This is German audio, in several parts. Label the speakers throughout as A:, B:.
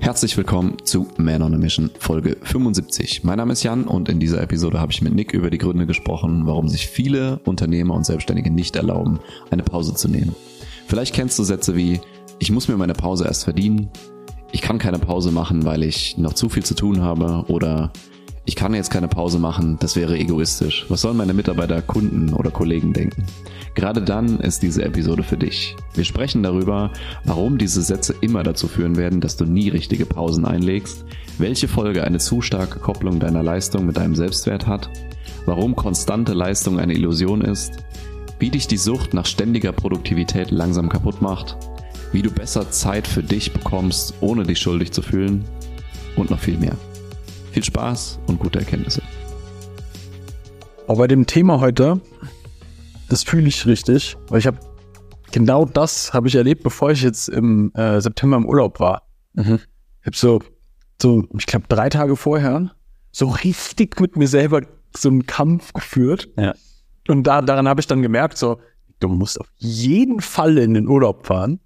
A: Herzlich willkommen zu Man on a Mission Folge 75. Mein Name ist Jan und in dieser Episode habe ich mit Nick über die Gründe gesprochen, warum sich viele Unternehmer und Selbstständige nicht erlauben, eine Pause zu nehmen. Vielleicht kennst du Sätze wie: Ich muss mir meine Pause erst verdienen, ich kann keine Pause machen, weil ich noch zu viel zu tun habe, oder ich kann jetzt keine Pause machen, das wäre egoistisch. Was sollen meine Mitarbeiter, Kunden oder Kollegen denken? Gerade dann ist diese Episode für dich. Wir sprechen darüber, warum diese Sätze immer dazu führen werden, dass du nie richtige Pausen einlegst, welche Folge eine zu starke Kopplung deiner Leistung mit deinem Selbstwert hat, warum konstante Leistung eine Illusion ist, wie dich die Sucht nach ständiger Produktivität langsam kaputt macht, wie du besser Zeit für dich bekommst, ohne dich schuldig zu fühlen und noch viel mehr. Viel Spaß und gute Erkenntnisse.
B: Aber bei dem Thema heute, das fühle ich richtig, weil genau das habe ich erlebt, bevor ich jetzt im September im Urlaub war. Ich habe so, ich glaube 3 Tage vorher so richtig mit mir selber so einen Kampf geführt. Ja. Und daran habe ich dann gemerkt, so, du musst auf jeden Fall in den Urlaub fahren.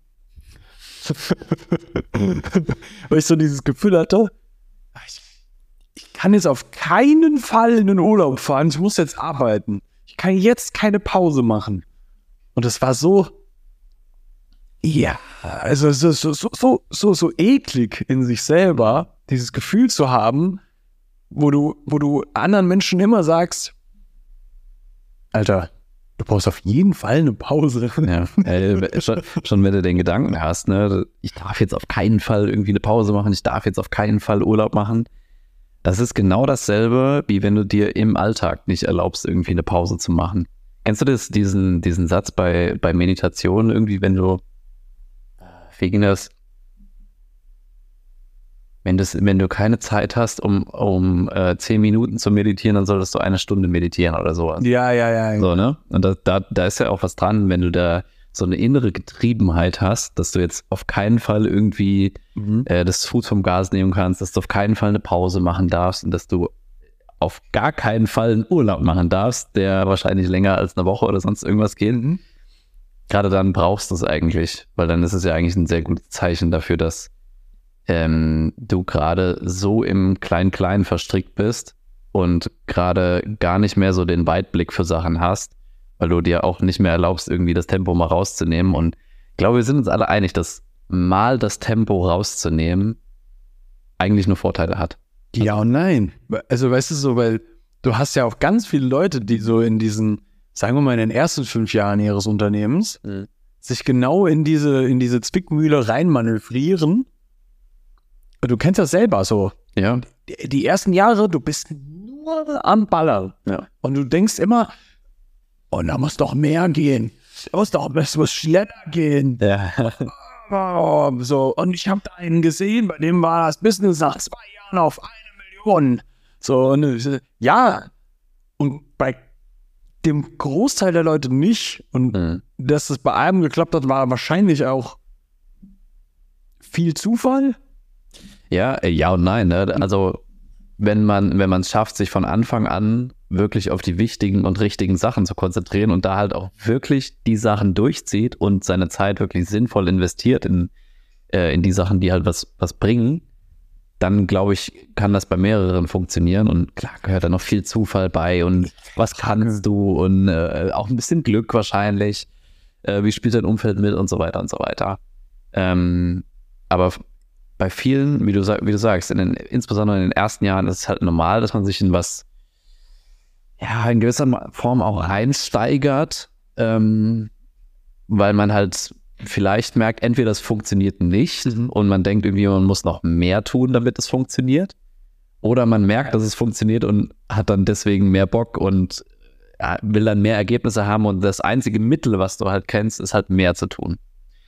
B: Weil ich so dieses Gefühl hatte, ich kann jetzt auf keinen Fall in den Urlaub fahren, ich muss jetzt arbeiten. Ich kann jetzt keine Pause machen. Und es war so, ja, also so eklig in sich selber, dieses Gefühl zu haben, wo du anderen Menschen immer sagst, Alter, du brauchst auf jeden Fall eine Pause.
C: Ja, schon wenn du den Gedanken hast, ne, ich darf jetzt auf keinen Fall irgendwie eine Pause machen, ich darf jetzt auf keinen Fall Urlaub machen. Das ist genau dasselbe, wie wenn du dir im Alltag nicht erlaubst, irgendwie eine Pause zu machen. Kennst du diesen Satz bei Meditation irgendwie, wenn du, wie ging das? Wenn du keine Zeit hast, um 10 Minuten zu meditieren, dann solltest du 1 Stunde meditieren oder sowas.
B: Ja.
C: So, ne? Und da ist ja auch was dran, wenn du da so eine innere Getriebenheit hast, dass du jetzt auf keinen Fall irgendwie das Fuß vom Gas nehmen kannst, dass du auf keinen Fall eine Pause machen darfst und dass du auf gar keinen Fall einen Urlaub machen darfst, der wahrscheinlich länger als eine Woche oder sonst irgendwas geht. Gerade dann brauchst du es eigentlich, weil dann ist es ja eigentlich ein sehr gutes Zeichen dafür, dass du gerade so im Klein-Klein verstrickt bist und gerade gar nicht mehr so den Weitblick für Sachen hast, weil du dir auch nicht mehr erlaubst, irgendwie das Tempo mal rauszunehmen. Und ich glaube, wir sind uns alle einig, dass mal das Tempo rauszunehmen eigentlich nur Vorteile hat.
B: Ja und nein. Also weißt du so, weil du hast ja auch ganz viele Leute, die so in diesen, sagen wir mal, in den ersten 5 Jahren ihres Unternehmens sich genau in diese Zwickmühle reinmanövrieren. Du kennst das selber so.
C: Ja.
B: Die ersten Jahre, du bist nur am Ballern. Ja. Und du denkst immer, oh, da muss doch mehr gehen. Es muss schneller gehen. Ja. Oh, so. Und ich habe da einen gesehen, bei dem war das Business nach 2 Jahren auf 1 Million. So, und ja. Und bei dem Großteil der Leute nicht. Und dass es bei einem geklappt hat, war wahrscheinlich auch viel Zufall.
C: Ja und nein. Ne? Also wenn man es schafft, sich von Anfang an wirklich auf die wichtigen und richtigen Sachen zu konzentrieren und da halt auch wirklich die Sachen durchzieht und seine Zeit wirklich sinnvoll investiert in die Sachen, die halt was bringen, dann glaube ich, kann das bei mehreren funktionieren. Und klar gehört da noch viel Zufall bei und was kannst du und auch ein bisschen Glück wahrscheinlich. Wie spielt dein Umfeld mit und so weiter und so weiter. Aber bei vielen, wie du sagst, insbesondere in den ersten Jahren ist es halt normal, dass man sich in was, ja, in gewisser Form auch reinsteigert, weil man halt vielleicht merkt, entweder das funktioniert nicht und man denkt irgendwie, man muss noch mehr tun, damit es funktioniert, oder man merkt, dass es funktioniert und hat dann deswegen mehr Bock und will dann mehr Ergebnisse haben und das einzige Mittel, was du halt kennst, ist halt mehr zu tun.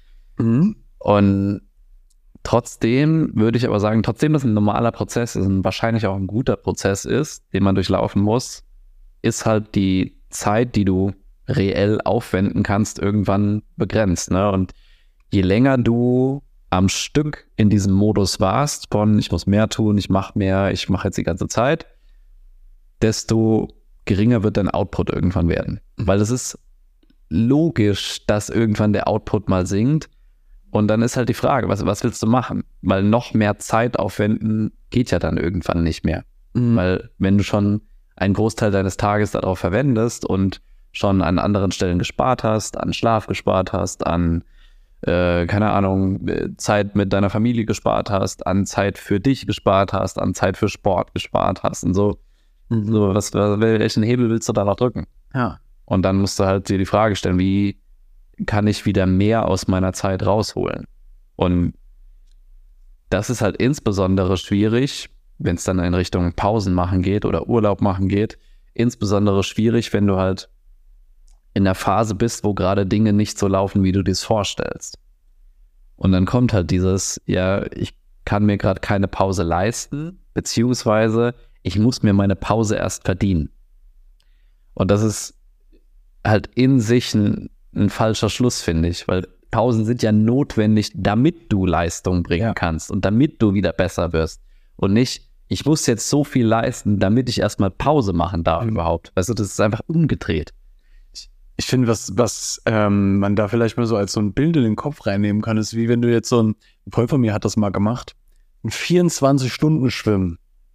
C: Und trotzdem würde ich aber sagen, trotzdem das ein normaler Prozess ist und wahrscheinlich auch ein guter Prozess ist, den man durchlaufen muss, ist halt die Zeit, die du reell aufwenden kannst, irgendwann begrenzt. Ne? Und je länger du am Stück in diesem Modus warst, von ich muss mehr tun, ich mache mehr, ich mache jetzt die ganze Zeit, desto geringer wird dein Output irgendwann werden. Weil es ist logisch, dass irgendwann der Output mal sinkt, Und dann ist halt die Frage, was willst du machen? Weil noch mehr Zeit aufwenden geht ja dann irgendwann nicht mehr. Weil wenn du schon einen Großteil deines Tages darauf verwendest und schon an anderen Stellen gespart hast, an Schlaf gespart hast, an, keine Ahnung, Zeit mit deiner Familie gespart hast, an Zeit für dich gespart hast, an Zeit für Sport gespart hast und so. So welchen Hebel willst du da noch drücken?
B: Ja.
C: Und dann musst du halt dir die Frage stellen, wie kann ich wieder mehr aus meiner Zeit rausholen? Und das ist halt insbesondere schwierig, wenn es dann in Richtung Pausen machen geht oder Urlaub machen geht. Insbesondere schwierig, wenn du halt in der Phase bist, wo gerade Dinge nicht so laufen, wie du dir es vorstellst. Und dann kommt halt dieses, ja, ich kann mir gerade keine Pause leisten, beziehungsweise ich muss mir meine Pause erst verdienen. Und das ist halt in sich ein falscher Schluss, finde ich, weil Pausen sind ja notwendig, damit du Leistung bringen kannst und damit du wieder besser wirst. Und nicht, ich muss jetzt so viel leisten, damit ich erstmal Pause machen darf überhaupt. Weißt du, das ist einfach umgedreht.
B: Ich finde, was man da vielleicht mal so als so ein Bild in den Kopf reinnehmen kann, ist wie wenn du jetzt ein Freund von mir hat das mal gemacht, ein 24-Stunden-Schwimmen.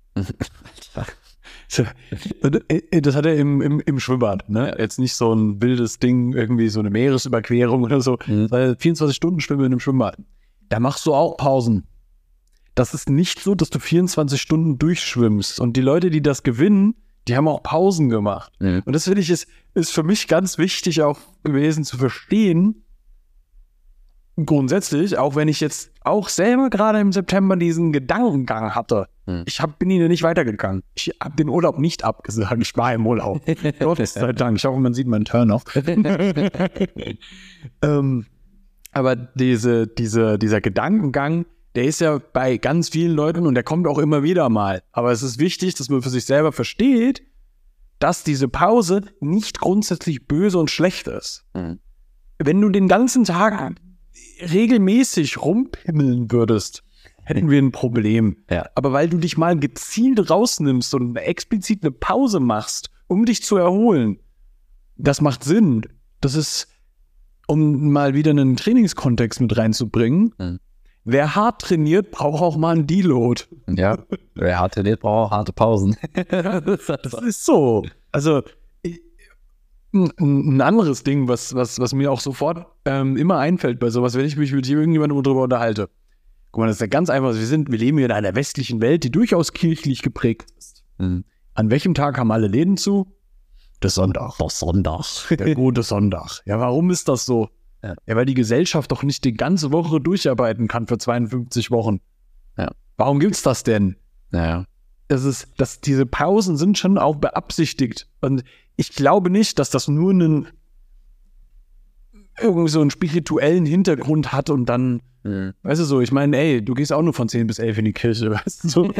B: Das hat er im Schwimmbad, ne? Jetzt nicht so ein wildes Ding, irgendwie so eine Meeresüberquerung oder so, weil 24 Stunden Schwimmen im Schwimmbad. Da machst du auch Pausen. Das ist nicht so, dass du 24 Stunden durchschwimmst. Und die Leute, die das gewinnen, die haben auch Pausen gemacht. Und das finde ich, ist für mich ganz wichtig auch gewesen zu verstehen, grundsätzlich, auch wenn ich jetzt auch selber gerade im September diesen Gedankengang hatte. Bin ihn nicht weitergegangen. Ich habe den Urlaub nicht abgesagt. Ich war im Urlaub. Gott sei Dank. Ich hoffe, man sieht meinen Turn-off. Aber dieser Gedankengang, der ist ja bei ganz vielen Leuten und der kommt auch immer wieder mal. Aber es ist wichtig, dass man für sich selber versteht, dass diese Pause nicht grundsätzlich böse und schlecht ist. Wenn du den ganzen Tag regelmäßig rumpimmeln würdest, hätten wir ein Problem.
C: Ja.
B: Aber weil du dich mal gezielt rausnimmst und explizit eine Pause machst, um dich zu erholen, das macht Sinn. Das ist, um mal wieder einen Trainingskontext mit reinzubringen. Wer hart trainiert, braucht auch mal einen Deload.
C: Ja, wer hart trainiert, braucht auch harte Pausen.
B: Das ist so. Also ein anderes Ding, was mir auch sofort immer einfällt bei sowas, wenn ich mich mit irgendjemandem darüber unterhalte. Guck mal, das ist ja ganz einfach. Wir leben hier in einer westlichen Welt, die durchaus kirchlich geprägt ist. An welchem Tag haben alle Läden zu? Der Sonntag.
C: Der Sonntag.
B: Der gute Sonntag. Ja, warum ist das so? Ja, weil die Gesellschaft doch nicht die ganze Woche durcharbeiten kann für 52 Wochen.
C: Ja.
B: Warum gibt's das denn?
C: Ja.
B: Diese Pausen sind schon auch beabsichtigt. Und ich glaube nicht, dass das nur irgendwie so einen spirituellen Hintergrund hat und dann, weißt du so, ich meine, ey, du gehst auch nur von 10 bis 11 in die Kirche, weißt du, so.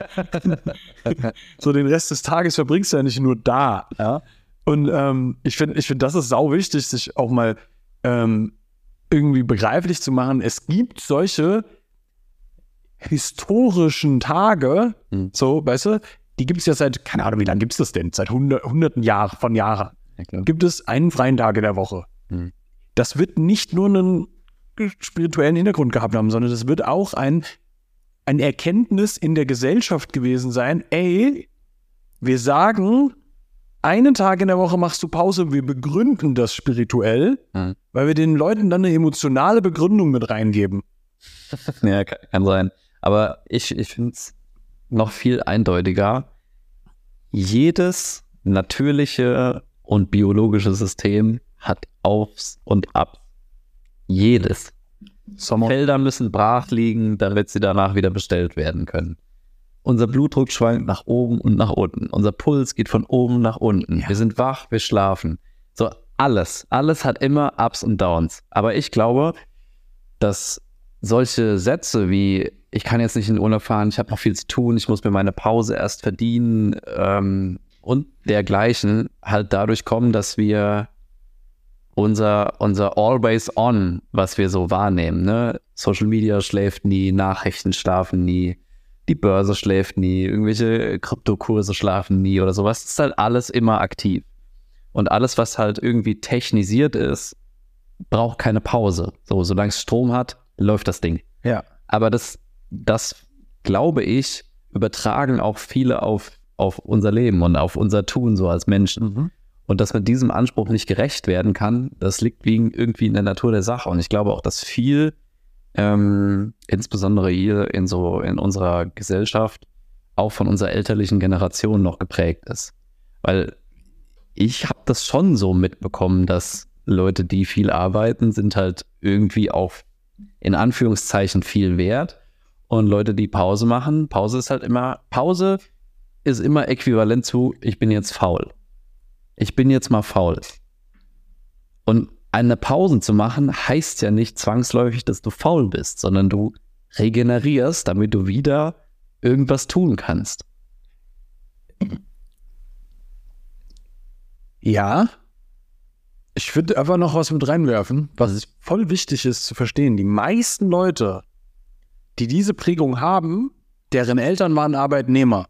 B: So den Rest des Tages verbringst du ja nicht nur da, ja. Und ich finde, das ist sau wichtig, sich auch mal irgendwie begreiflich zu machen. Es gibt solche historischen Tage, so, weißt du, die gibt es ja seit, keine Ahnung, wie lange gibt es das denn? Seit hunderten Jahren von Jahren. Ja, gibt es einen freien Tag in der Woche. Das wird nicht nur einen spirituellen Hintergrund gehabt haben, sondern das wird auch ein Erkenntnis in der Gesellschaft gewesen sein. Ey, wir sagen, einen Tag in der Woche machst du Pause, wir begründen das spirituell, weil wir den Leuten dann eine emotionale Begründung mit reingeben.
C: Ja, kann sein. Aber ich finde es noch viel eindeutiger. Jedes natürliche und biologische System hat Aufs und Abs. Jedes. Felder müssen brach liegen, damit sie danach wieder bestellt werden können. Unser Blutdruck schwankt nach oben und nach unten. Unser Puls geht von oben nach unten. Ja. Wir sind wach, wir schlafen. So, alles hat immer Ups und Downs. Aber ich glaube, dass solche Sätze wie, ich kann jetzt nicht in den Urlaub fahren, ich habe noch viel zu tun, ich muss mir meine Pause erst verdienen und dergleichen halt dadurch kommen, dass wir unser Always On, was wir so wahrnehmen, ne? Social Media schläft nie, Nachrichten schlafen nie, die Börse schläft nie, irgendwelche Kryptokurse schlafen nie oder sowas. Das ist halt alles immer aktiv. Und alles, was halt irgendwie technisiert ist, braucht keine Pause. So, solange es Strom hat, läuft das Ding.
B: Ja.
C: Aber das glaube ich, übertragen auch viele auf unser Leben und auf unser Tun so als Menschen. Und dass man diesem Anspruch nicht gerecht werden kann, das liegt irgendwie in der Natur der Sache. Und ich glaube auch, dass viel, insbesondere hier in unserer Gesellschaft, auch von unserer elterlichen Generation noch geprägt ist. Weil ich habe das schon so mitbekommen, dass Leute, die viel arbeiten, sind halt irgendwie auch in Anführungszeichen viel wert. Und Leute, die Pause machen, Pause ist immer äquivalent zu, ich bin jetzt faul. Ich bin jetzt mal faul. Und eine Pause zu machen, heißt ja nicht zwangsläufig, dass du faul bist, sondern du regenerierst, damit du wieder irgendwas tun kannst.
B: Ja. Ich würde einfach noch was mit reinwerfen, was voll wichtig ist zu verstehen. Die meisten Leute, die diese Prägung haben, deren Eltern waren Arbeitnehmer.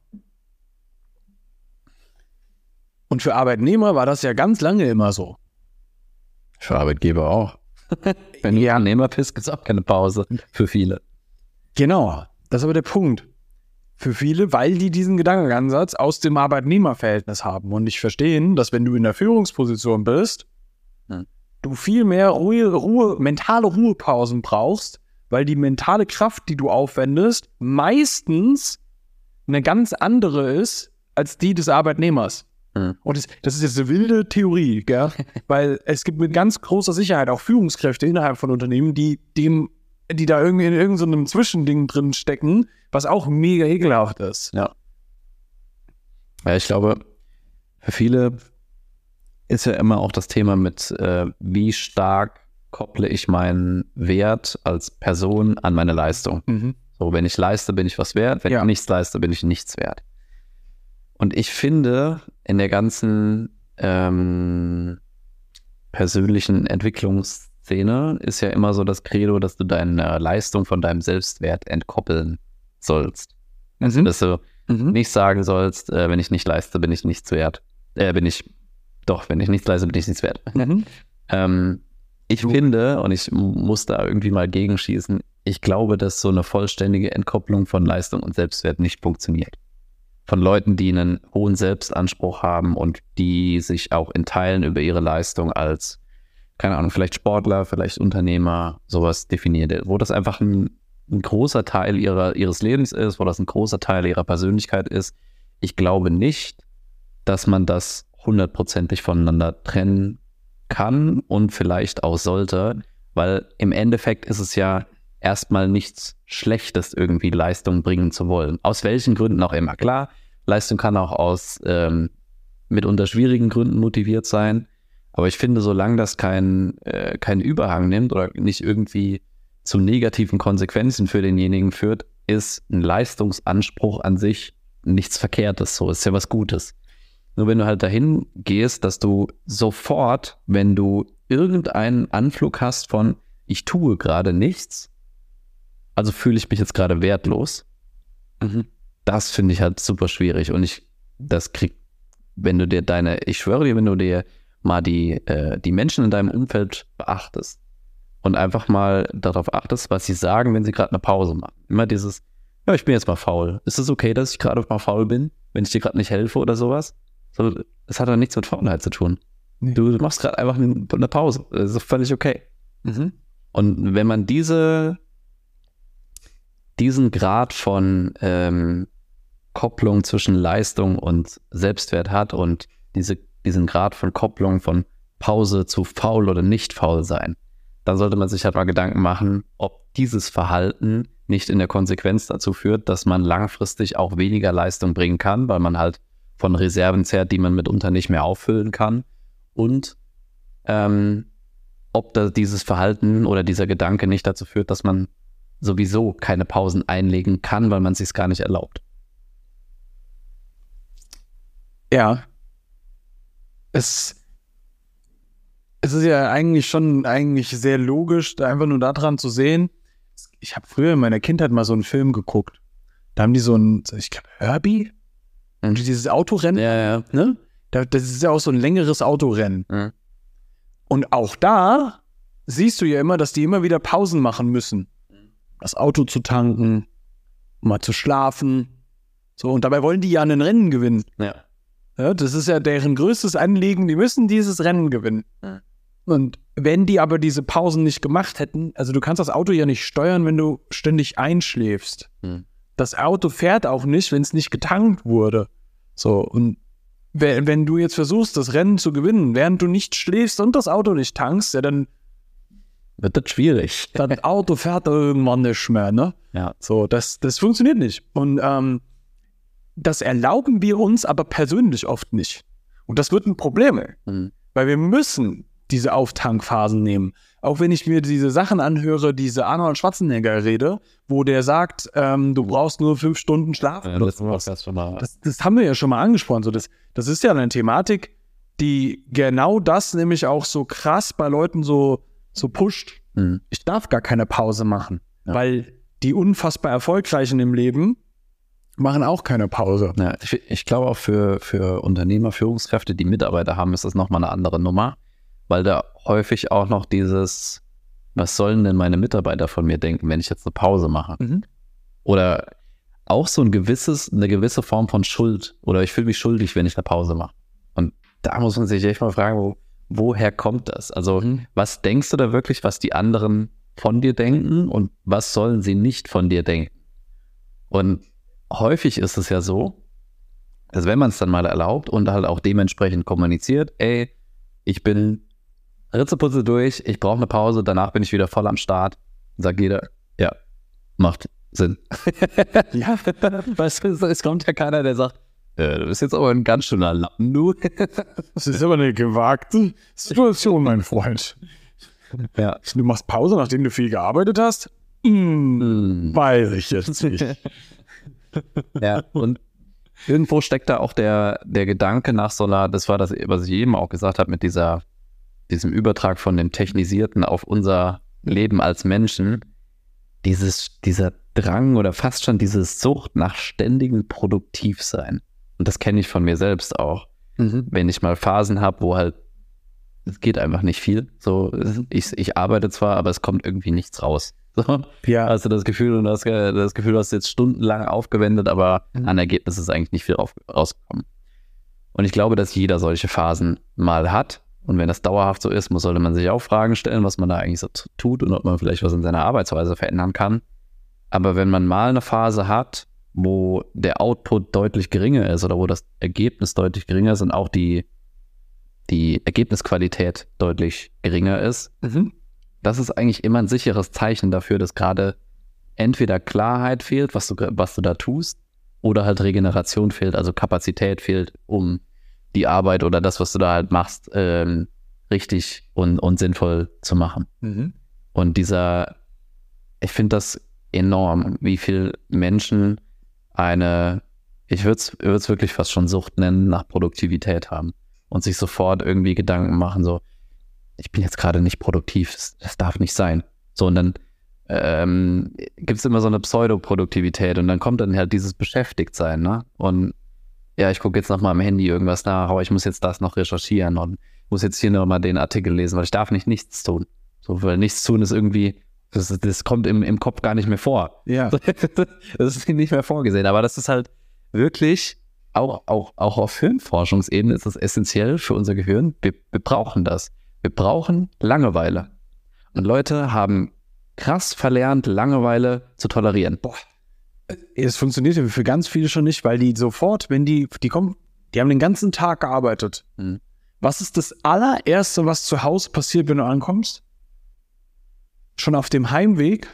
B: Und für Arbeitnehmer war das ja ganz lange immer so.
C: Für Arbeitgeber auch. Wenn du Arbeitnehmer bist, gibt es auch keine Pause für viele.
B: Genau, das ist aber der Punkt. Für viele, weil die diesen Gedankenansatz aus dem Arbeitnehmerverhältnis haben und nicht verstehen, dass wenn du in der Führungsposition bist, du viel mehr mentale Ruhepausen brauchst, weil die mentale Kraft, die du aufwendest, meistens eine ganz andere ist als die des Arbeitnehmers. Und das ist jetzt eine wilde Theorie, gell? Weil es gibt mit ganz großer Sicherheit auch Führungskräfte innerhalb von Unternehmen, die da irgendwie in irgendeinem Zwischending drin stecken, was auch mega ekelhaft ist.
C: Ja. Ja, ich glaube, für viele ist ja immer auch das Thema mit, wie stark kopple ich meinen Wert als Person an meine Leistung. So, wenn ich leiste, bin ich was wert. Wenn ich nichts leiste, bin ich nichts wert. Und ich finde, in der ganzen persönlichen Entwicklungsszene ist ja immer so das Credo, dass du deine Leistung von deinem Selbstwert entkoppeln sollst. Also, dass du nicht sagen sollst, wenn ich nicht leiste, bin ich nichts wert. Wenn ich nichts leiste, bin ich nichts wert. Ich finde, und ich muss da irgendwie mal gegenschießen, ich glaube, dass so eine vollständige Entkopplung von Leistung und Selbstwert nicht funktioniert. Von Leuten, die einen hohen Selbstanspruch haben und die sich auch in Teilen über ihre Leistung als, keine Ahnung, vielleicht Sportler, vielleicht Unternehmer, sowas definiert, wo das einfach ein großer Teil ihres Lebens ist, wo das ein großer Teil ihrer Persönlichkeit ist. Ich glaube nicht, dass man das 100%ig voneinander trennen kann und vielleicht auch sollte, weil im Endeffekt ist es ja erstmal nichts Schlechtes, irgendwie Leistung bringen zu wollen. Aus welchen Gründen auch immer. Klar, Leistung kann auch aus mitunter schwierigen Gründen motiviert sein, aber ich finde, solange das keinen Überhang nimmt oder nicht irgendwie zu negativen Konsequenzen für denjenigen führt, ist ein Leistungsanspruch an sich nichts Verkehrtes. So ist ja was Gutes. Nur wenn du halt dahin gehst, dass du sofort, wenn du irgendeinen Anflug hast von ich tue gerade nichts, also fühle ich mich jetzt gerade wertlos, das finde ich halt super schwierig. Und ich schwöre dir, wenn du dir mal die Menschen in deinem Umfeld beachtest und einfach mal darauf achtest, was sie sagen, wenn sie gerade eine Pause machen. Immer dieses, ja, ich bin jetzt mal faul. Ist es okay, dass ich gerade mal faul bin, wenn ich dir gerade nicht helfe oder sowas? So, das hat doch nichts mit Faulheit zu tun. Nee. Du machst gerade einfach eine Pause. Das ist völlig okay. Und wenn man diesen Grad von Kopplung zwischen Leistung und Selbstwert hat und diesen Grad von Kopplung von Pause zu faul oder nicht faul sein, dann sollte man sich halt mal Gedanken machen, ob dieses Verhalten nicht in der Konsequenz dazu führt, dass man langfristig auch weniger Leistung bringen kann, weil man halt von Reserven zehrt, die man mitunter nicht mehr auffüllen kann, und ob da dieses Verhalten oder dieser Gedanke nicht dazu führt, dass man sowieso keine Pausen einlegen kann, weil man es sich gar nicht erlaubt.
B: Ja. Es ist ja eigentlich sehr logisch, da einfach nur daran zu sehen. Ich habe früher in meiner Kindheit mal so einen Film geguckt. Da haben die ich glaube, Herbie? Und dieses Autorennen.
C: Ja.
B: Ne? Das ist ja auch so ein längeres Autorennen. Und auch da siehst du ja immer, dass die immer wieder Pausen machen müssen. Das Auto zu tanken, mal zu schlafen. So, und dabei wollen die ja ein Rennen gewinnen.
C: Ja.
B: Ja, das ist ja deren größtes Anliegen, die müssen dieses Rennen gewinnen.
C: Ja.
B: Und wenn die aber diese Pausen nicht gemacht hätten, also du kannst das Auto ja nicht steuern, wenn du ständig einschläfst. Das Auto fährt auch nicht, wenn es nicht getankt wurde. So, und wenn du jetzt versuchst, das Rennen zu gewinnen, während du nicht schläfst und das Auto nicht tankst, ja, dann
C: wird das schwierig.
B: Das Auto fährt irgendwann nicht mehr, ne?
C: Ja.
B: So, das funktioniert nicht. Und das erlauben wir uns aber persönlich oft nicht. Und das wird ein Problem, weil wir müssen diese Auftankphasen nehmen. Auch wenn ich mir diese Sachen anhöre, diese Arnold Schwarzenegger-Rede, wo der sagt, du brauchst nur 5 Stunden Schlaf.
C: Ja, das
B: haben wir ja schon mal angesprochen. So, das ist ja eine Thematik, die genau das nämlich auch so krass bei Leuten so pusht. Ich darf gar keine Pause machen, weil die unfassbar Erfolgreichen im Leben machen auch keine Pause.
C: Ja, ich glaube auch für Unternehmer, Führungskräfte, die Mitarbeiter haben, ist das nochmal eine andere Nummer, weil da häufig auch noch dieses, was sollen denn meine Mitarbeiter von mir denken, wenn ich jetzt eine Pause mache? Oder auch so eine gewisse Form von Schuld, oder ich fühle mich schuldig, wenn ich eine Pause mache. Und da muss man sich echt mal fragen, woher kommt das? Also was denkst du da wirklich, was die anderen von dir denken und was sollen sie nicht von dir denken? Und häufig ist es ja so, dass wenn man es dann mal erlaubt und halt auch dementsprechend kommuniziert, ey, ich bin Ritzeputze durch, ich brauche eine Pause, danach bin ich wieder voll am Start, sagt jeder, ja, macht Sinn. Ja, weißt du, es kommt ja keiner, der sagt, du bist jetzt aber ein ganz schöner Lappen, du.
B: Das ist aber eine gewagte Situation, mein Freund.
C: Ja.
B: Du machst Pause, nachdem du viel gearbeitet hast? Weiß ich jetzt nicht.
C: Ja, und irgendwo steckt da auch der Gedanke nach so einer, das war das, was ich eben auch gesagt habe, mit diesem Übertrag von dem Technisierten auf unser Leben als Menschen, dieser Drang oder fast schon diese Sucht nach ständigem Produktivsein. Und das kenne ich von mir selbst auch. Wenn ich mal Phasen habe, wo halt, es geht einfach nicht viel. So, ich arbeite zwar, aber es kommt irgendwie nichts raus. So,
B: ja.
C: Hast du das Gefühl, du hast jetzt stundenlang aufgewendet, aber an Ergebnis ist eigentlich nicht viel rausgekommen. Und ich glaube, dass jeder solche Phasen mal hat. Und wenn das dauerhaft so ist, sollte man sich auch Fragen stellen, was man da eigentlich so tut und ob man vielleicht was in seiner Arbeitsweise verändern kann. Aber wenn man mal eine Phase hat, wo der Output deutlich geringer ist oder wo das Ergebnis deutlich geringer ist und auch die Ergebnisqualität deutlich geringer ist, das ist eigentlich immer ein sicheres Zeichen dafür, dass gerade entweder Klarheit fehlt, was du da tust, oder halt Regeneration fehlt, also Kapazität fehlt, um die Arbeit oder das, was du da halt machst, richtig und sinnvoll zu machen. Und ich finde das enorm, wie viel Menschen ich würde es wirklich fast schon Sucht nennen, nach Produktivität haben und sich sofort irgendwie Gedanken machen, so, ich bin jetzt gerade nicht produktiv, das darf nicht sein. So, und dann gibt es immer so eine Pseudoproduktivität und dann kommt dann halt dieses Beschäftigtsein, ne? Und ja, ich gucke jetzt noch mal am Handy irgendwas nach, aber ich muss jetzt das noch recherchieren und muss jetzt hier noch mal den Artikel lesen, weil ich darf nichts tun. So, weil nichts tun ist irgendwie, das kommt im Kopf gar nicht mehr vor.
B: Ja.
C: Das ist nicht mehr vorgesehen, aber das ist halt wirklich, auch auf Hirnforschungsebene ist das essentiell für unser Gehirn. Wir brauchen das. Wir brauchen Langeweile. Und Leute haben krass verlernt, Langeweile zu tolerieren.
B: Boah. Es funktioniert ja für ganz viele schon nicht, weil die sofort, wenn die kommen, die haben den ganzen Tag gearbeitet. Was ist das allererste, was zu Hause passiert, wenn du ankommst? Schon auf dem Heimweg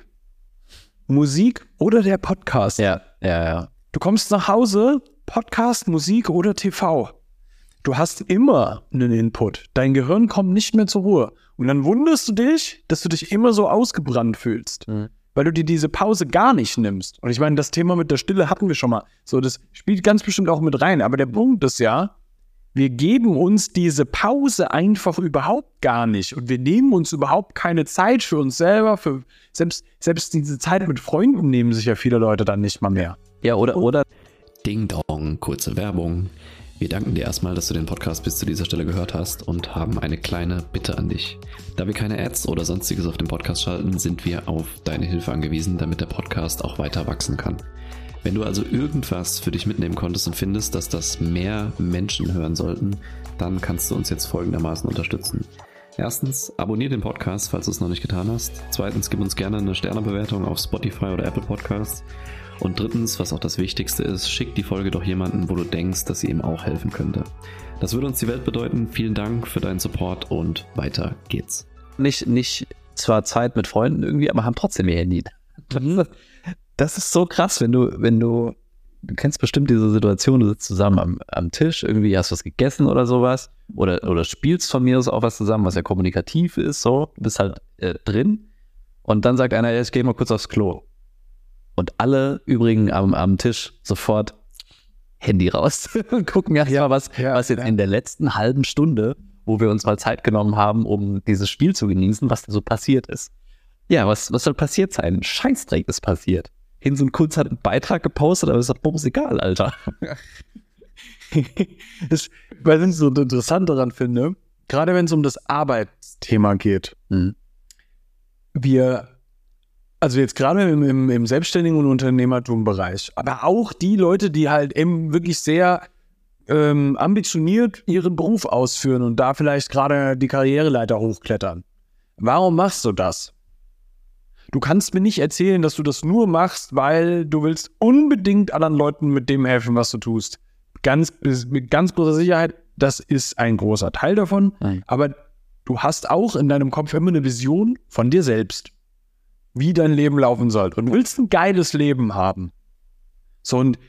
B: Musik oder der Podcast.
C: Ja.
B: Du kommst nach Hause, Podcast, Musik oder TV. Du hast immer einen Input. Dein Gehirn kommt nicht mehr zur Ruhe. Und dann wunderst du dich, dass du dich immer so ausgebrannt fühlst. Weil du dir diese Pause gar nicht nimmst. Und ich meine, das Thema mit der Stille hatten wir schon mal. So, das spielt ganz bestimmt auch mit rein. Aber der Punkt ist ja, wir geben uns diese Pause einfach überhaupt gar nicht. Und wir nehmen uns überhaupt keine Zeit für uns selber. Selbst diese Zeit mit Freunden nehmen sich ja viele Leute dann nicht mal mehr.
C: Ja, oder
A: Ding Dong, kurze Werbung. Wir danken dir erstmal, dass du den Podcast bis zu dieser Stelle gehört hast und haben eine kleine Bitte an dich. Da wir keine Ads oder sonstiges auf dem Podcast schalten, sind wir auf deine Hilfe angewiesen, damit der Podcast auch weiter wachsen kann. Wenn du also irgendwas für dich mitnehmen konntest und findest, dass das mehr Menschen hören sollten, dann kannst du uns jetzt folgendermaßen unterstützen. Erstens, abonniere den Podcast, falls du es noch nicht getan hast. Zweitens, gib uns gerne eine Sternebewertung auf Spotify oder Apple Podcasts. Und drittens, was auch das Wichtigste ist, schick die Folge doch jemanden, wo du denkst, dass sie ihm auch helfen könnte. Das würde uns die Welt bedeuten. Vielen Dank für deinen Support und weiter geht's.
C: Nicht zwar Zeit mit Freunden irgendwie, aber haben trotzdem ihr Handy. Das ist so krass, wenn du kennst bestimmt diese Situation, du sitzt zusammen am Tisch, irgendwie hast was gegessen oder sowas oder spielst von mir aus auch was zusammen, was ja kommunikativ ist, so, du bist halt drin und dann sagt einer, ich gehe mal kurz aufs Klo. Und alle übrigen am Tisch sofort Handy raus und gucken erstmal, was jetzt in der letzten halben Stunde, wo wir uns mal Zeit genommen haben, um dieses Spiel zu genießen, was da so passiert ist. Ja, was soll passiert sein? Ein Scheißdreck ist passiert. Hinz und Kunz hat einen Beitrag gepostet, aber ist doch bums egal, Alter.
B: Was ich so interessant daran finde, gerade wenn es um das Arbeitsthema geht, also jetzt gerade im selbstständigen und Unternehmertum-Bereich, aber auch die Leute, die halt eben wirklich sehr ambitioniert ihren Beruf ausführen und da vielleicht gerade die Karriereleiter hochklettern. Warum machst du das? Du kannst mir nicht erzählen, dass du das nur machst, weil du willst unbedingt anderen Leuten mit dem helfen, was du tust. Mit ganz großer Sicherheit, das ist ein großer Teil davon, aber du hast auch in deinem Kopf immer eine Vision von dir selbst, wie dein Leben laufen soll. Und du willst ein geiles Leben haben. So, und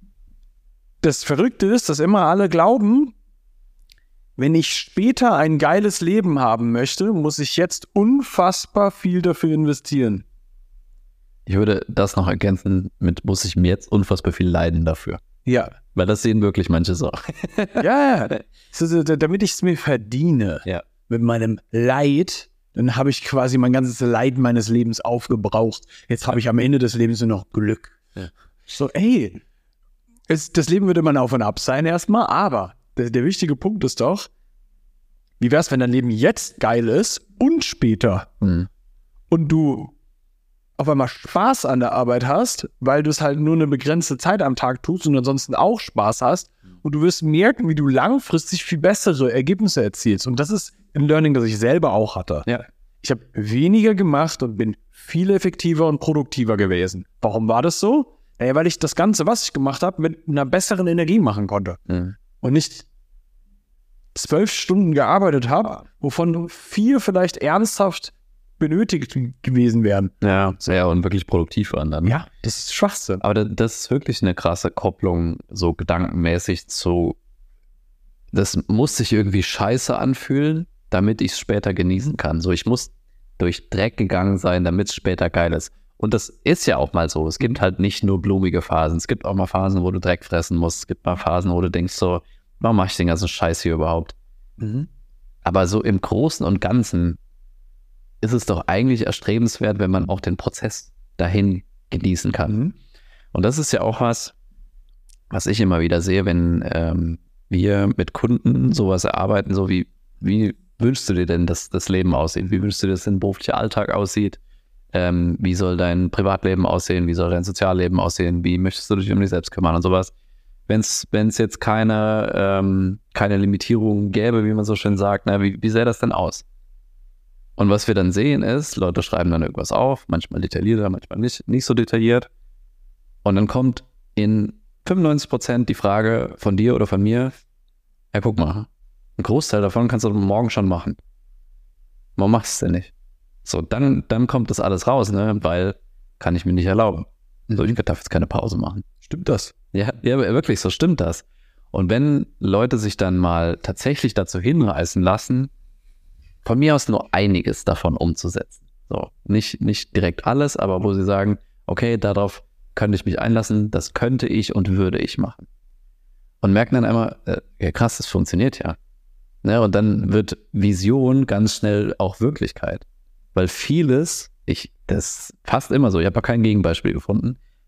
B: das Verrückte ist, dass immer alle glauben, wenn ich später ein geiles Leben haben möchte, muss ich jetzt unfassbar viel dafür investieren.
C: Ich würde das noch ergänzen mit, muss ich mir jetzt unfassbar viel leiden dafür.
B: Ja.
C: Weil das sehen wirklich manche so.
B: Ja. Damit ich es mir verdiene, mit meinem Leid, dann habe ich quasi mein ganzes Leid meines Lebens aufgebraucht. Jetzt habe ich am Ende des Lebens nur noch Glück. Ja. So, das Leben würde immer auf und ab sein erstmal, aber der wichtige Punkt ist doch, wie wär's, wenn dein Leben jetzt geil ist und später und du auf einmal Spaß an der Arbeit hast, weil du es halt nur eine begrenzte Zeit am Tag tust und ansonsten auch Spaß hast und du wirst merken, wie du langfristig viel bessere Ergebnisse erzielst. Und das ist ein Learning, das ich selber auch hatte. Ja. Ich habe weniger gemacht und bin viel effektiver und produktiver gewesen. Warum war das so? Weil ich das Ganze, was ich gemacht habe, mit einer besseren Energie machen konnte. Und nicht 12 Stunden gearbeitet habe, wovon 4 vielleicht ernsthaft benötigt gewesen wären.
C: Ja, und wirklich produktiv waren dann.
B: Ja, das ist Schwachsinn.
C: Aber das ist wirklich eine krasse Kopplung, so gedankenmäßig zu, das muss sich irgendwie scheiße anfühlen, damit ich es später genießen kann. So, ich muss durch Dreck gegangen sein, damit es später geil ist. Und das ist ja auch mal so. Es gibt halt nicht nur blumige Phasen. Es gibt auch mal Phasen, wo du Dreck fressen musst. Es gibt mal Phasen, wo du denkst so, warum mache ich den ganzen Scheiß hier überhaupt? Aber so im Großen und Ganzen ist es doch eigentlich erstrebenswert, wenn man auch den Prozess dahin genießen kann. Und das ist ja auch was ich immer wieder sehe, wenn wir mit Kunden sowas erarbeiten, so wie wünschst du dir denn, dass das Leben aussieht? Wie wünschst du dir, dass dein beruflicher Alltag aussieht? Wie soll dein Privatleben aussehen? Wie soll dein Sozialleben aussehen? Wie möchtest du dich um dich selbst kümmern und sowas? Wenn es jetzt keine Limitierung gäbe, wie man so schön sagt, wie sähe das denn aus? Und was wir dann sehen ist, Leute schreiben dann irgendwas auf, manchmal detaillierter, manchmal nicht so detailliert. Und dann kommt in 95% die Frage von dir oder von mir, ja, guck mal, ein Großteil davon kannst du morgen schon machen. Warum machst du es denn nicht? So, dann kommt das alles raus, ne? Weil kann ich mir nicht erlauben. So, ich darf jetzt keine Pause machen.
B: Stimmt das?
C: Ja, wirklich, so stimmt das. Und wenn Leute sich dann mal tatsächlich dazu hinreißen lassen, von mir aus nur einiges davon umzusetzen. So, nicht direkt alles, aber wo sie sagen, okay, darauf könnte ich mich einlassen, das könnte ich und würde ich machen. Und merken dann einmal, ja krass, das funktioniert ja. Ne? Und dann wird Vision ganz schnell auch Wirklichkeit. Weil vieles, das ist fast immer so, ich habe ja kein Gegenbeispiel gefunden,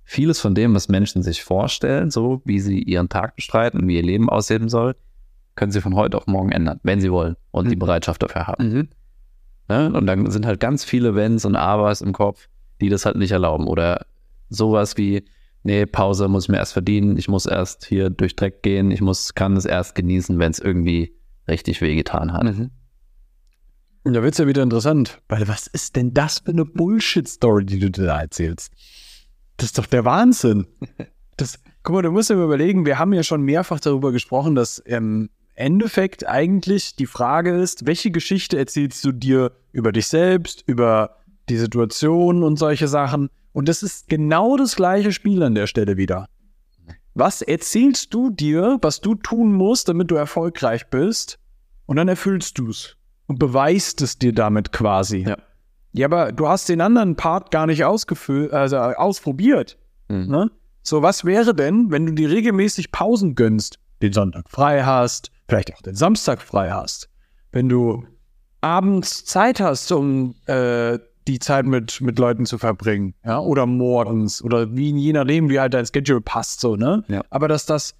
C: vieles von dem, was Menschen sich vorstellen, so wie sie ihren Tag bestreiten, wie ihr Leben aussehen soll, können sie von heute auf morgen ändern, wenn sie wollen und die Bereitschaft dafür haben. Ne? Und dann sind halt ganz viele Wenns und Abers im Kopf, die das halt nicht erlauben. Oder sowas wie, nee, Pause muss ich mir erst verdienen, ich muss erst hier durch Dreck gehen, kann es erst genießen, wenn es irgendwie richtig wehgetan hat.
B: Und da wird's ja wieder interessant, weil was ist denn das für eine Bullshit-Story, die du da erzählst? Das ist doch der Wahnsinn. Guck mal, du musst dir überlegen, wir haben ja schon mehrfach darüber gesprochen, dass im Endeffekt eigentlich die Frage ist, welche Geschichte erzählst du dir über dich selbst, über die Situation und solche Sachen? Und das ist genau das gleiche Spiel an der Stelle wieder. Was erzählst du dir, was du tun musst, damit du erfolgreich bist? Und dann erfüllst du es und beweist es dir damit quasi. Ja, aber du hast den anderen Part gar nicht ausprobiert. Ne? So, was wäre denn, wenn du dir regelmäßig Pausen gönnst, den Sonntag frei hast, vielleicht auch den Samstag frei hast, wenn du abends Zeit hast, um die Zeit mit Leuten zu verbringen, ja, oder morgens, oder je nachdem, wie halt dein Schedule passt, so, ne? Ja. Aber dass das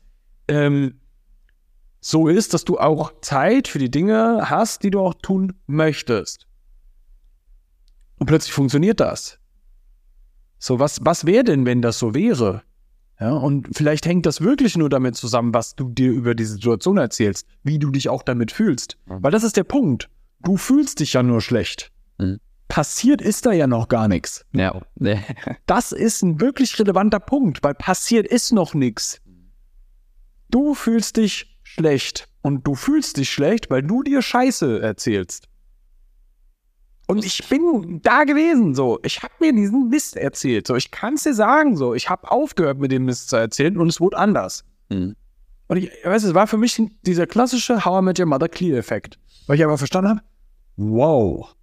B: so ist, dass du auch Zeit für die Dinge hast, die du auch tun möchtest. Und plötzlich funktioniert das. So, was wäre denn, wenn das so wäre? Ja, und vielleicht hängt das wirklich nur damit zusammen, was du dir über die Situation erzählst, wie du dich auch damit fühlst. Weil das ist der Punkt. Du fühlst dich ja nur schlecht. Passiert ist da ja noch gar nichts.
C: Ja.
B: Das ist ein wirklich relevanter Punkt, weil passiert ist noch nichts. Du fühlst dich schlecht. Und du fühlst dich schlecht, weil du dir Scheiße erzählst. Und ich bin da gewesen, so. Ich habe mir diesen Mist erzählt, so. Ich kann es dir sagen, so. Ich habe aufgehört, mir den Mist zu erzählen und es wurde anders. Und ich weiß, es war für mich dieser klassische How I Met Your Mother Clear-Effekt. Weil ich aber verstanden habe, wow.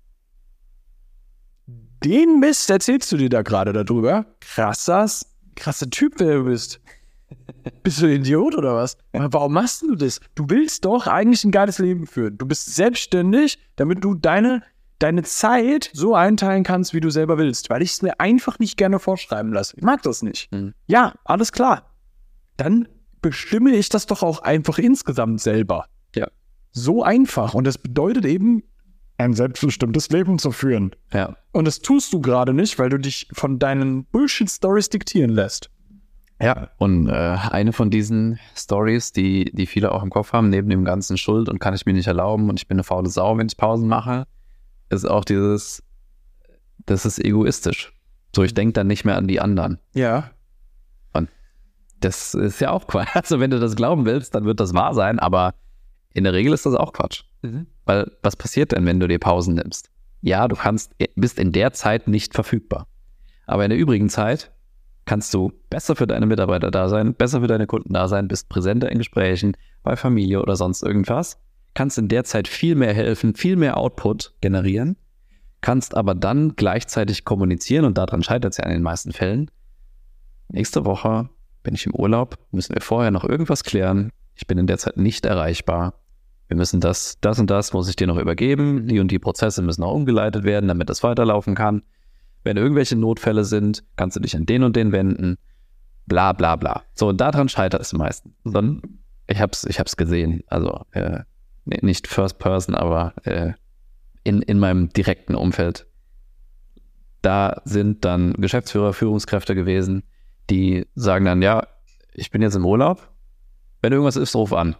B: Den Mist erzählst du dir da gerade darüber? Krasser Typ, wer du bist. Bist du ein Idiot oder was? Warum machst du das? Du willst doch eigentlich ein geiles Leben führen. Du bist selbstständig, damit du deine Zeit so einteilen kannst, wie du selber willst. Weil ich es mir einfach nicht gerne vorschreiben lasse. Ich mag das nicht. Ja, alles klar. Dann bestimme ich das doch auch einfach insgesamt selber.
C: Ja.
B: So einfach. Und das bedeutet eben, ein selbstbestimmtes Leben zu führen.
C: Ja.
B: Und das tust du gerade nicht, weil du dich von deinen Bullshit-Stories diktieren lässt.
C: Ja, und eine von diesen Stories, die viele auch im Kopf haben, neben dem ganzen Schuld und kann ich mir nicht erlauben und ich bin eine faule Sau, wenn ich Pausen mache, ist auch das ist egoistisch. So, ich denke dann nicht mehr an die anderen.
B: Ja.
C: Und das ist ja auch Quatsch. Also wenn du das glauben willst, dann wird das wahr sein, aber in der Regel ist das auch Quatsch. Weil was passiert denn, wenn du dir Pausen nimmst? Ja, du bist in der Zeit nicht verfügbar. Aber in der übrigen Zeit kannst du besser für deine Mitarbeiter da sein, besser für deine Kunden da sein, bist präsenter in Gesprächen, bei Familie oder sonst irgendwas, kannst in der Zeit viel mehr helfen, viel mehr Output generieren, kannst aber dann gleichzeitig kommunizieren und daran scheitert es ja in den meisten Fällen. Nächste Woche bin ich im Urlaub, müssen wir vorher noch irgendwas klären, ich bin in der Zeit nicht erreichbar, wir müssen das und das muss ich dir noch übergeben, die und die Prozesse müssen auch umgeleitet werden, damit das weiterlaufen kann. Wenn irgendwelche Notfälle sind, kannst du dich an den und den wenden, bla bla bla. So, und daran scheitert es meistens. Ich hab's gesehen, also nicht First Person, aber in meinem direkten Umfeld. Da sind dann Geschäftsführer, Führungskräfte gewesen, die sagen dann, ja, ich bin jetzt im Urlaub, wenn irgendwas ist, ruf an.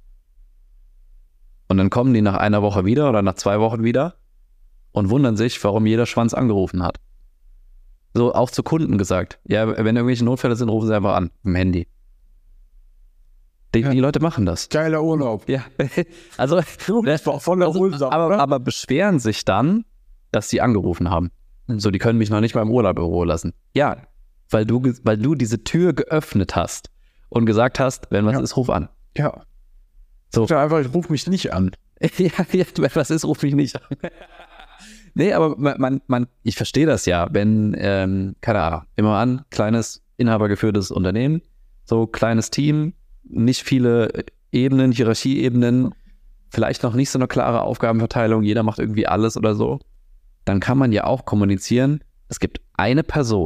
C: Und dann kommen die nach einer Woche wieder oder nach 2 Wochen wieder und wundern sich, warum jeder Schwanz angerufen hat. So auch zu Kunden gesagt. Ja, wenn irgendwelche Notfälle sind, rufen sie einfach an, im Handy. Die Leute machen das.
B: Geiler Urlaub.
C: Ja, also
B: das war voller Urlaub,
C: aber beschweren sich dann, dass sie angerufen haben. So, die können mich noch nicht mal im Urlaub in Ruhe lassen. Ja, weil du diese Tür geöffnet hast und gesagt hast, wenn was ist, ruf an.
B: Ja.
C: So.
B: Ich einfach, ich ruf mich nicht an.
C: Ja, wenn was ist, ruf mich nicht an. Nee, aber ich verstehe das ja, wenn, keine Ahnung, immer an, kleines, inhabergeführtes Unternehmen, so kleines Team, nicht viele Ebenen, Hierarchieebenen, vielleicht noch nicht so eine klare Aufgabenverteilung, jeder macht irgendwie alles oder so, dann kann man ja auch kommunizieren, es gibt eine Person,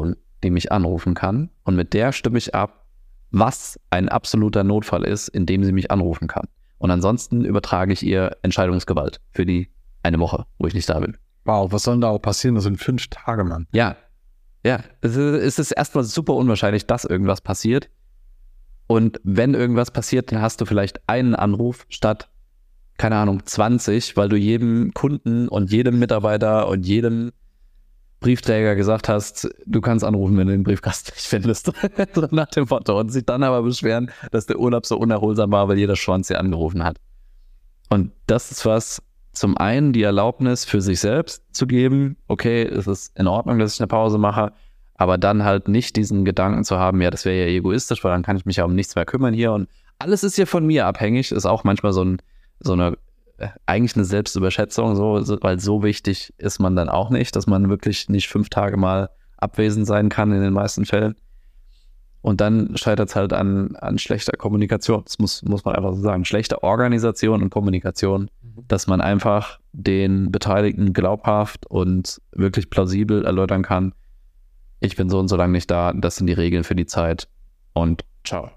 C: die mich anrufen kann und mit der stimme ich ab, was ein absoluter Notfall ist, in dem sie mich anrufen kann. Und ansonsten übertrage ich ihr Entscheidungsgewalt für die eine Woche, wo ich nicht da bin.
B: Wow, was soll denn da auch passieren? Das sind 5 Tage, Mann.
C: Ja. Es ist erstmal super unwahrscheinlich, dass irgendwas passiert. Und wenn irgendwas passiert, dann hast du vielleicht einen Anruf statt, keine Ahnung, 20, weil du jedem Kunden und jedem Mitarbeiter und jedem Briefträger gesagt hast, du kannst anrufen, wenn du den Briefkasten nicht findest. So nach dem Motto. Und sich dann aber beschweren, dass der Urlaub so unerholsam war, weil jeder Schwanz dir angerufen hat. Und das ist was, zum einen die Erlaubnis für sich selbst zu geben, okay, es ist in Ordnung, dass ich eine Pause mache, aber dann halt nicht diesen Gedanken zu haben, ja, das wäre ja egoistisch, weil dann kann ich mich ja um nichts mehr kümmern hier und alles ist hier von mir abhängig, ist auch manchmal eigentlich eine Selbstüberschätzung, weil so wichtig ist man dann auch nicht, dass man wirklich nicht 5 Tage mal abwesend sein kann in den meisten Fällen. Und dann scheitert es halt an schlechter Kommunikation. Das muss man einfach so sagen. Schlechte Organisation und Kommunikation, dass man einfach den Beteiligten glaubhaft und wirklich plausibel erläutern kann, ich bin so und so lange nicht da, das sind die Regeln für die Zeit und ciao.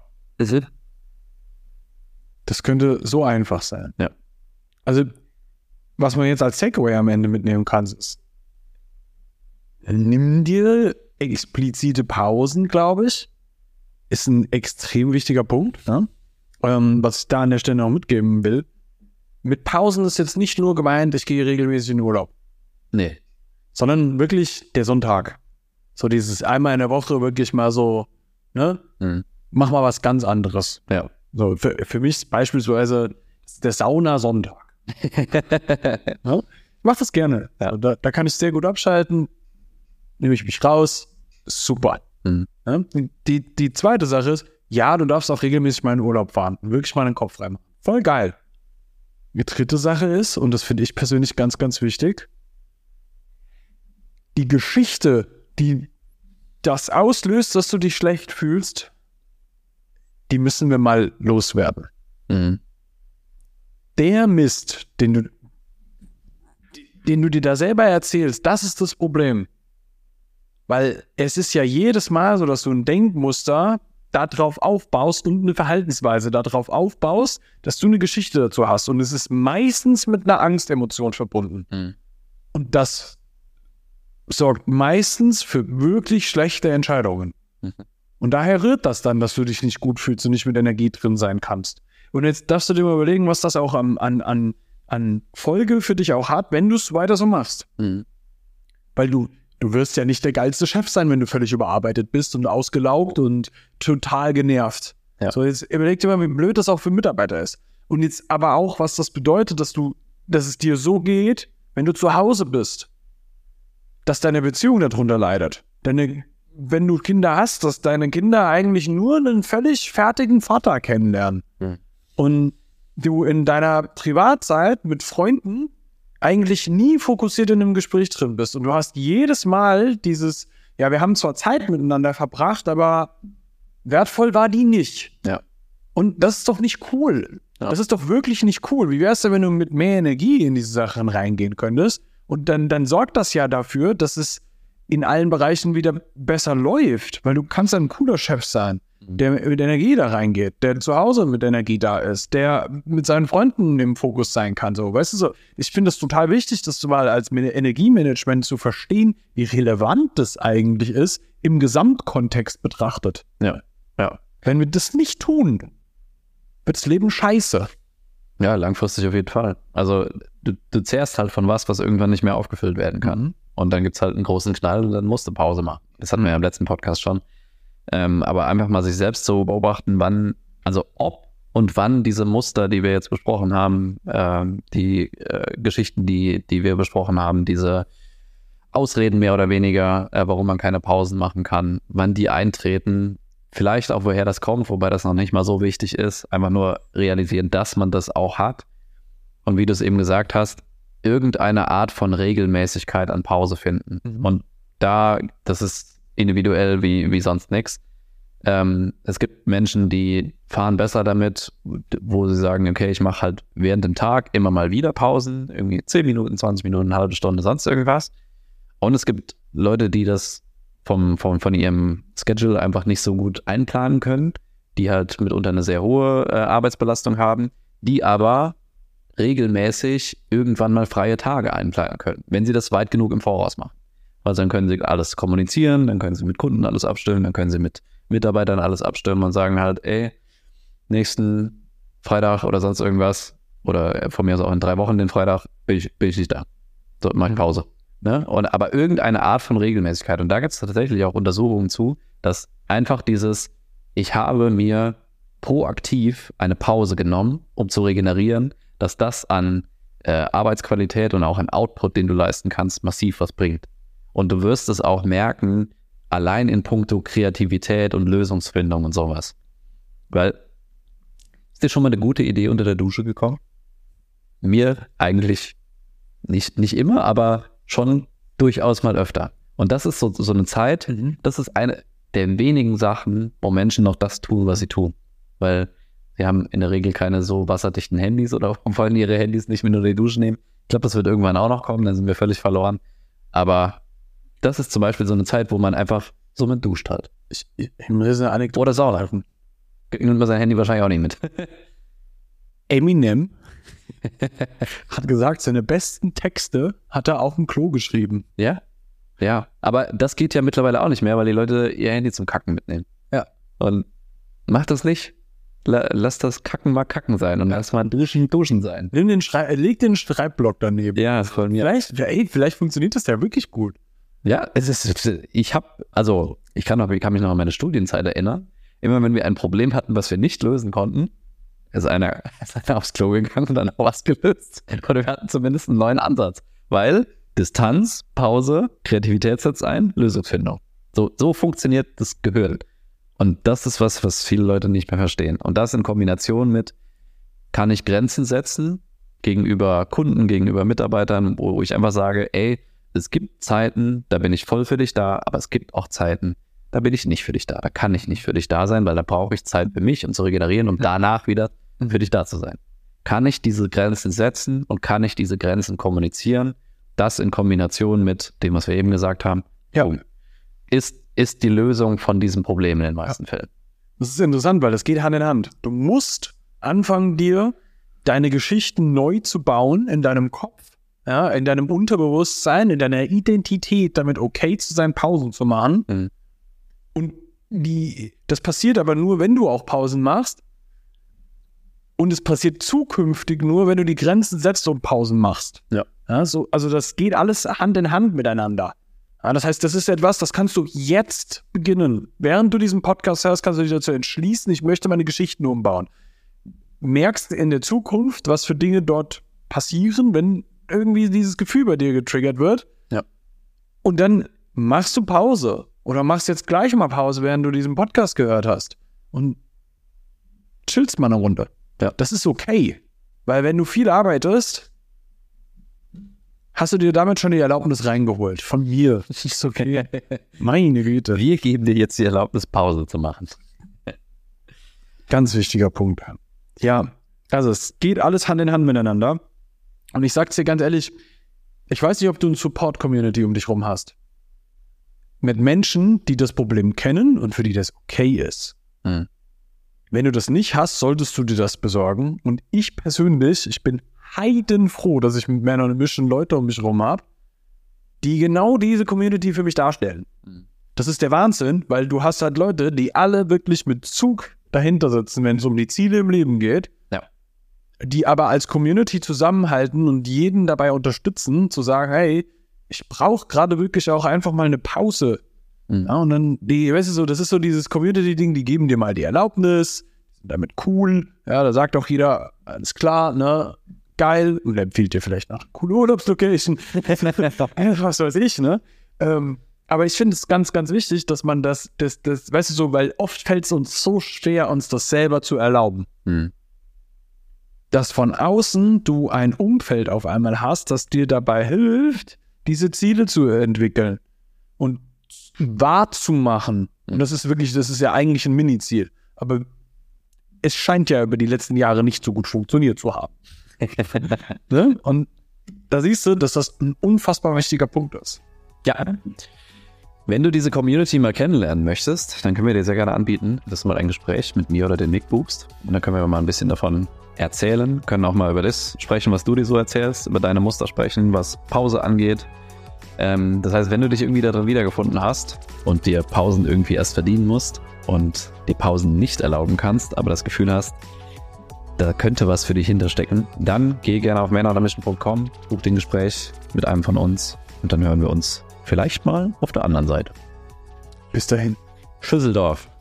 B: Das könnte so einfach sein.
C: Ja.
B: Also, was man jetzt als Takeaway am Ende mitnehmen kann, ist, nimm dir explizite Pausen, glaube ich. Ist ein extrem wichtiger Punkt, ne? Was ich da an der Stelle noch mitgeben will. Mit Pausen ist jetzt nicht nur gemeint, ich gehe regelmäßig in den Urlaub.
C: Nee.
B: Sondern wirklich der Sonntag. So dieses einmal in der Woche wirklich mal so, ne? Mach mal was ganz anderes.
C: Ja.
B: So, für mich beispielsweise der Sauna-Sonntag. Ja? Ich mach das gerne. Ja. Da kann ich sehr gut abschalten. Nehme ich mich raus. Super. Ja? Die zweite Sache ist, ja, du darfst auch regelmäßig mal in den Urlaub fahren. Wirklich mal den Kopf reinmachen. Voll geil. Die dritte Sache ist, und das finde ich persönlich ganz, ganz wichtig, die Geschichte, die das auslöst, dass du dich schlecht fühlst, die müssen wir mal loswerden. Der Mist, den du dir da selber erzählst, das ist das Problem. Weil es ist ja jedes Mal so, dass du ein Denkmuster darauf aufbaust und eine Verhaltensweise darauf aufbaust, dass du eine Geschichte dazu hast. Und es ist meistens mit einer Angstemotion verbunden. Und das sorgt meistens für wirklich schlechte Entscheidungen. Und daher rührt das dann, dass du dich nicht gut fühlst und nicht mit Energie drin sein kannst. Und jetzt darfst du dir mal überlegen, was das auch an Folge für dich auch hat, wenn du es weiter so machst. Weil du wirst ja nicht der geilste Chef sein, wenn du völlig überarbeitet bist und ausgelaugt und total genervt. Ja. So, jetzt überleg dir mal, wie blöd das auch für Mitarbeiter ist. Und jetzt aber auch, was das bedeutet, dass es dir so geht, wenn du zu Hause bist, dass deine Beziehung darunter leidet. Wenn du Kinder hast, dass deine Kinder eigentlich nur einen völlig fertigen Vater kennenlernen. Und du in deiner Privatzeit mit Freunden eigentlich nie fokussiert in einem Gespräch drin bist. Und du hast jedes Mal dieses, ja, wir haben zwar Zeit miteinander verbracht, aber wertvoll war die nicht.
C: Ja.
B: Und das ist doch nicht cool. Ja. Das ist doch wirklich nicht cool. Wie wär's denn, wenn du mit mehr Energie in diese Sachen reingehen könntest? Und dann sorgt das ja dafür, dass es in allen Bereichen wieder besser läuft. Weil du kannst ein cooler Chef sein, der mit Energie da reingeht, der zu Hause mit Energie da ist, der mit seinen Freunden im Fokus sein kann. So, weißt du, so, ich finde es total wichtig, das mal als Energiemanagement zu verstehen, wie relevant das eigentlich ist, im Gesamtkontext betrachtet.
C: Ja.
B: Wenn wir das nicht tun, wird das Leben scheiße.
C: Ja, langfristig auf jeden Fall. Also du zehrst halt von was irgendwann nicht mehr aufgefüllt werden kann. Und dann gibt es halt einen großen Knall und dann musst du Pause machen. Das hatten wir ja im letzten Podcast schon. Aber einfach mal sich selbst so beobachten, ob und wann diese Muster, die wir jetzt besprochen haben, die Geschichten, die wir besprochen haben, diese Ausreden mehr oder weniger, warum man keine Pausen machen kann, wann die eintreten, vielleicht auch woher das kommt, wobei das noch nicht mal so wichtig ist, einfach nur realisieren, dass man das auch hat. Und wie du es eben gesagt hast, irgendeine Art von Regelmäßigkeit an Pause finden. Und das ist individuell wie sonst nichts. Es gibt Menschen, die fahren besser damit, wo sie sagen, okay, ich mache halt während dem Tag immer mal wieder Pausen, irgendwie 10 Minuten, 20 Minuten, eine halbe Stunde, sonst irgendwas. Und es gibt Leute, die das von ihrem Schedule einfach nicht so gut einplanen können, die halt mitunter eine sehr hohe Arbeitsbelastung haben, die aber regelmäßig irgendwann mal freie Tage einplanen können, wenn sie das weit genug im Voraus machen. Also dann können sie alles kommunizieren, dann können sie mit Kunden alles abstimmen, dann können sie mit Mitarbeitern alles abstimmen und sagen halt, ey, nächsten Freitag oder sonst irgendwas, oder von mir aus auch in 3 Wochen den Freitag, bin ich nicht da. So, mach ich Pause. Ne? Aber irgendeine Art von Regelmäßigkeit. Und da gibt es tatsächlich auch Untersuchungen zu, dass einfach ich habe mir proaktiv eine Pause genommen, um zu regenerieren, dass das an Arbeitsqualität und auch an Output, den du leisten kannst, massiv was bringt. Und du wirst es auch merken, allein in puncto Kreativität und Lösungsfindung und sowas. Weil, ist dir schon mal eine gute Idee unter der Dusche gekommen? Mir eigentlich nicht immer, aber schon durchaus mal öfter. Und das ist so eine Zeit, das ist eine der wenigen Sachen, wo Menschen noch das tun, was sie tun. Weil sie haben in der Regel keine so wasserdichten Handys oder wollen ihre Handys nicht mit unter die Dusche nehmen. Ich glaube, das wird irgendwann auch noch kommen, dann sind wir völlig verloren. Aber das ist zum Beispiel so eine Zeit, wo man einfach so mit duscht halt.
B: Ich muss eine Anekdote.
C: Oder Sauna. Nimmt man sein Handy wahrscheinlich auch nicht mit.
B: Eminem hat gesagt, seine besten Texte hat er auf dem Klo geschrieben.
C: Ja? Ja. Aber das geht ja mittlerweile auch nicht mehr, weil die Leute ihr Handy zum Kacken mitnehmen.
B: Ja.
C: Und macht das nicht. Lass das Kacken mal Kacken sein und lass mal Duschen sein.
B: Leg den Schreibblock daneben.
C: Ja, das von mir.
B: Vielleicht funktioniert das ja wirklich gut.
C: Ja, ich kann mich noch an meine Studienzeit erinnern. Immer wenn wir ein Problem hatten, was wir nicht lösen konnten, ist einer aufs Klo gegangen und dann auch was gelöst. Oder wir hatten zumindest einen neuen Ansatz. Weil Distanz, Pause, Kreativität setzt ein, Lösungsfindung. So funktioniert das Gehirn. Und das ist was viele Leute nicht mehr verstehen. Und das in Kombination mit, kann ich Grenzen setzen gegenüber Kunden, gegenüber Mitarbeitern, wo ich einfach sage, ey, es gibt Zeiten, da bin ich voll für dich da, aber es gibt auch Zeiten, da bin ich nicht für dich da. Da kann ich nicht für dich da sein, weil da brauche ich Zeit für mich, um zu regenerieren, um danach wieder für dich da zu sein. Kann ich diese Grenzen setzen und kann ich diese Grenzen kommunizieren? Das in Kombination mit dem, was wir eben gesagt haben, ist die Lösung von diesem Problem in den meisten Fällen.
B: Das ist interessant, weil das geht Hand in Hand. Du musst anfangen, dir deine Geschichten neu zu bauen in deinem Kopf, ja, in deinem Unterbewusstsein, in deiner Identität, damit okay zu sein, Pausen zu machen. Mhm. Und das passiert aber nur, wenn du auch Pausen machst. Und es passiert zukünftig nur, wenn du die Grenzen setzt und Pausen machst. Ja. Also das geht alles Hand in Hand miteinander. Ja, das heißt, das ist etwas, das kannst du jetzt beginnen. Während du diesen Podcast hörst, kannst du dich dazu entschließen, ich möchte meine Geschichten umbauen. Merkst in der Zukunft, was für Dinge dort passieren, wenn irgendwie dieses Gefühl bei dir getriggert wird. Ja. Und dann machst du Pause. Oder machst jetzt gleich mal Pause, während du diesen Podcast gehört hast. Und chillst mal eine Runde. Ja. Das ist okay. Weil wenn du viel arbeitest, hast du dir damit schon die Erlaubnis reingeholt. Von mir. Das ist okay. Meine Güte.
C: Wir geben dir jetzt die Erlaubnis, Pause zu machen.
B: Ganz wichtiger Punkt. Ja, also es geht alles Hand in Hand miteinander. Und ich sag's dir ganz ehrlich, ich weiß nicht, ob du eine Support-Community um dich rum hast. Mit Menschen, die das Problem kennen und für die das okay ist. Mhm. Wenn du das nicht hast, solltest du dir das besorgen. Und ich persönlich, ich bin heidenfroh, dass ich mit Man on a Mission Leute um mich herum habe, die genau diese Community für mich darstellen. Mhm. Das ist der Wahnsinn, weil du hast halt Leute, die alle wirklich mit Zug dahinter sitzen, wenn es um die Ziele im Leben geht, ja. Die aber als Community zusammenhalten und jeden dabei unterstützen, zu sagen, hey, ich brauche gerade wirklich auch einfach mal eine Pause. Mhm. Ja, und dann, weißt du so, das ist so dieses Community-Ding, die geben dir mal die Erlaubnis, sind damit cool, ja, da sagt auch jeder, alles klar, ne, geil, und dann empfiehlt dir vielleicht noch coole Urlaubslocation, was weiß ich, ne, aber ich finde es ganz, ganz wichtig, dass man das, weißt du so, weil oft fällt es uns so schwer, uns das selber zu erlauben. Mhm. Dass von außen du ein Umfeld auf einmal hast, das dir dabei hilft, diese Ziele zu entwickeln und wahrzumachen. Und das ist ja eigentlich ein Mini-Ziel. Aber es scheint ja über die letzten Jahre nicht so gut funktioniert zu haben. Ne? Und da siehst du, dass das ein unfassbar wichtiger Punkt ist.
C: Ja. Wenn du diese Community mal kennenlernen möchtest, dann können wir dir sehr gerne anbieten, dass du mal ein Gespräch mit mir oder dem Nick buchst. Und dann können wir mal ein bisschen davon erzählen, können auch mal über das sprechen, was du dir so erzählst, über deine Muster sprechen, was Pause angeht. Das heißt, wenn du dich irgendwie darin wiedergefunden hast und dir Pausen irgendwie erst verdienen musst und die Pausen nicht erlauben kannst, aber das Gefühl hast, da könnte was für dich hinterstecken, dann geh gerne auf manonamission.com, buch den Gespräch mit einem von uns und dann hören wir uns vielleicht mal auf der anderen Seite.
B: Bis dahin.
C: Schüsseldorf.